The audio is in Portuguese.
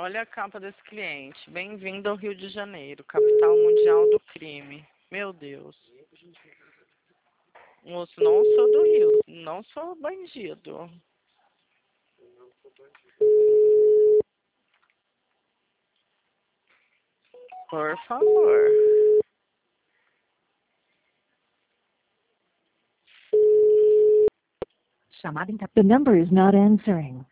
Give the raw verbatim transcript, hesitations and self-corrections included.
olha a capa desse cliente. Bem-vindo ao Rio de Janeiro, capital mundial do crime. Meu Deus. Moço, não sou do Rio, não sou bandido. Por favor. Chamada em cap- The number is not answering.